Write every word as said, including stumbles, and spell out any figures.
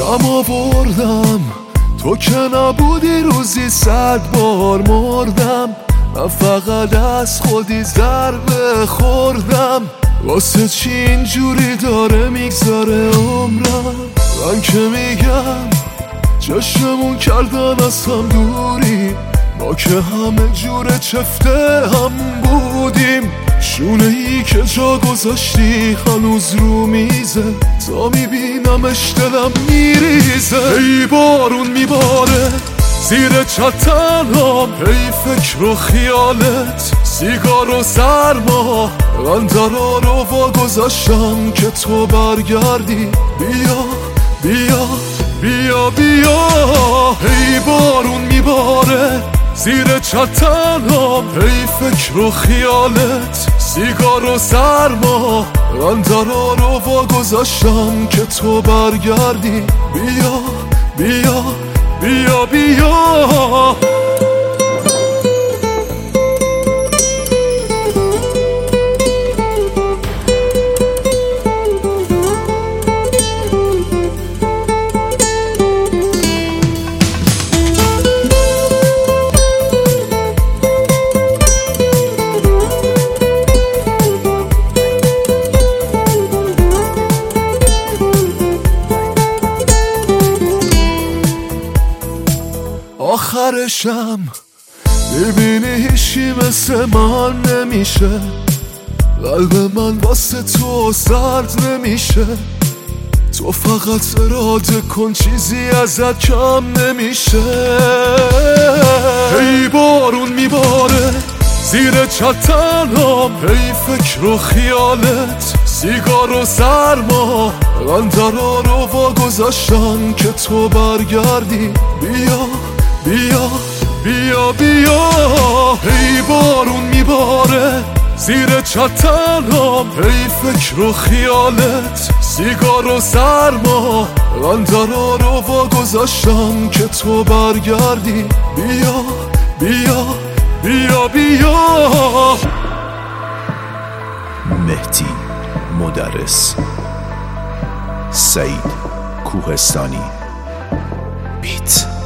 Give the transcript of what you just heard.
غم آوردم تو که نبودی روزی صد بار مردم. من فقط از خودی ضربه خوردم. واسه چی اینجوری داره میگذره عمرم؟ من که میگم چشممون کردن از هم دوری، ما که همه جوره چفته هم بودیم. شونه ای که جا گذاشتی هنوز رو میزه، تا میبینمش دلم میریزه. ای بارون میباره زیر چتنام، ای فکر و خیالت سیگار و سرما. من درا رو وا گذاشتم که تو برگردی. بیا بیا بیا بیا. ای بارون میباره زیر چتنام، ای فکر و خیالت سیگار و سرما. من درا رو وا گذاشتم که تو برگردی. بیا بیا بیا بیا. آخرشم ببینی هیچی مثل من نمیشه. قلب من واسه تو سرد نمیشه. تو فقط اراده کن چیزی ازت کم نمیشه. ای بارون میباره زیر چتنام، ای فکر و خیالت سیگار و سرما. من درا رو وا گذاشتم که تو برگردی. بیا بیا بیا بیا. ای بارون میباره زیر چتنام، ای فکر و خیالت سیگار و سرما. من درا رو وا گذاشتم که تو برگردی. بیا بیا بیا بیا. مهدی مدرس، سعید کوهستانی، بیت.